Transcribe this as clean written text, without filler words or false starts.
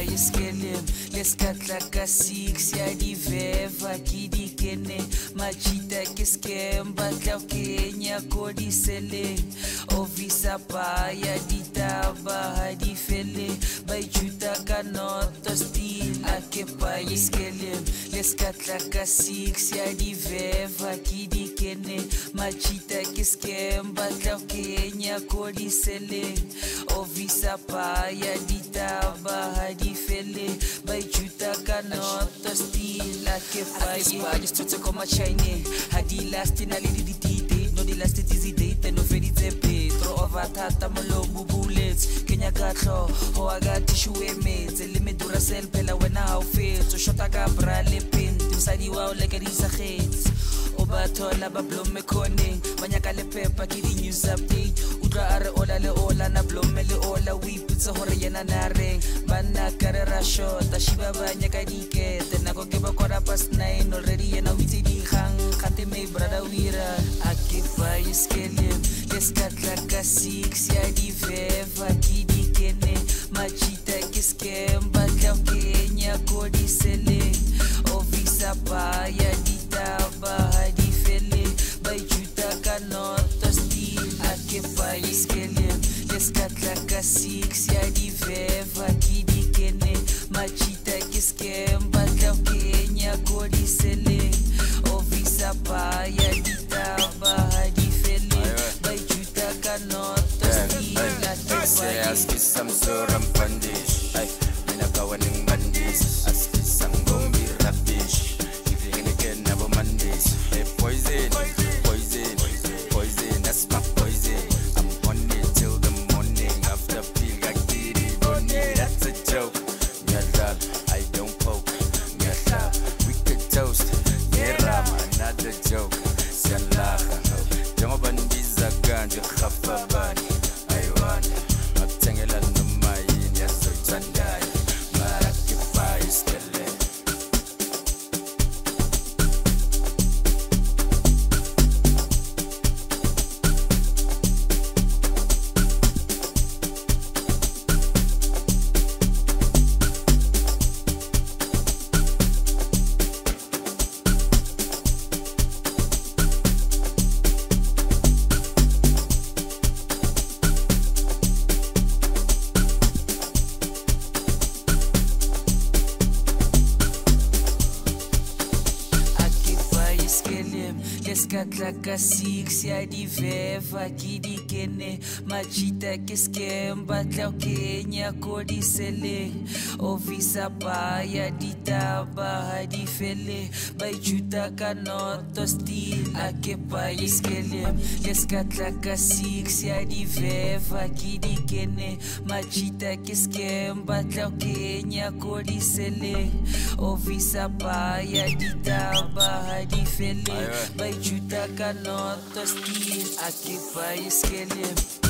iskelem leskatla ka 6 ya diveva kidikene machita kiskemba tla Kenya kodisele ovisa pa ya ditaba hadifele bajuta kanoto stil akepa iskelem leskatla ka 6 ya diveva kidikene machita kiskemba tla Kenya kodisele ovisa pa ya ditaba hadifele bajuta kanoto stil akepa just to take on my China hadi last in a little dite no the last easy date no fedi tepe throw over tata molobu bullets Kenya gatlo ho aga tissue emetse le medura sel phela wena ha o fetso shota ka bra le penti usadi wa o leke di sa khets o ba thola ba blome khone banyaka le pepa ke di news update utla are ola le ola na blome le ola we putsa hore yena na reng bana kare ra shota shiba banyaka dikete nako ke ba kora past 9 already yena witsi di khang khate me brother wira akifa iskelem leskatla ka 6 ya diveva kidikene machita kiskemba tla Kenya kodisele ovisa pa ya ditaba hadifele bajuta kanoto stil akepa iskelem leskatla ka 6 ya diveva kidikene machita kiskemba tla Kenya kodisele ovisa pa ya ditaba hadifele bajuta kanoto stil akepa Askisam suram pandish, ay minakawaning bandis. Askisam gombi rabish, giving again never mandis. Hey poison, poison, poison, that's my poison. I'm on it till the morning after peel I get it on it. That's a joke. Me love, I don't poke. Me love, we could toast. Yeah, another joke. Sialaha, jama bandiza ganja khafabani. I want. Tengela numai ya so tandai marakifa iskele leskatla ka 6 ya diveva kidikene machita kiskemba tla Kenya kodisele ovisa pa ya ditaba hadifele bajuta kanoto stil akepa iskelem leskatla ka 6 ya diveva kidikene machita kiskemba tla Kenya kodisele ovisa pa ya ditaba hadifele bajuta kanoto stil akepa iskelem